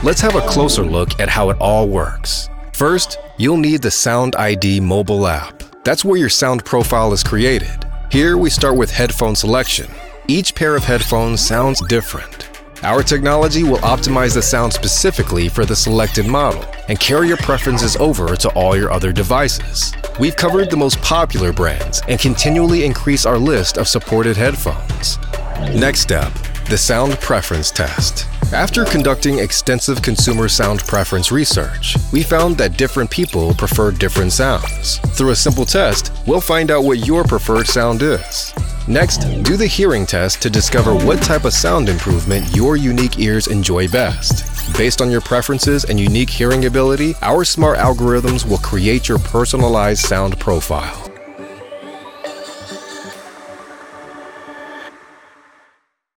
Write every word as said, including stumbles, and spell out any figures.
Let's have a closer look at how it all works. First, you'll need the Sound I D mobile app. That's where your sound profile is created. Here we start with headphone selection. Each pair of headphones sounds different. Our technology will optimize the sound specifically for the selected model and carry your preferences over to all your other devices. We've covered the most popular brands and continually increase our list of supported headphones. Next step, the sound preference test. After conducting extensive consumer sound preference research, we found that different people prefer different sounds. Through a simple test, we'll find out what your preferred sound is. Next, do the hearing test to discover what type of sound improvement your unique ears enjoy best. Based on your preferences and unique hearing ability, our smart algorithms will create your personalized sound profile.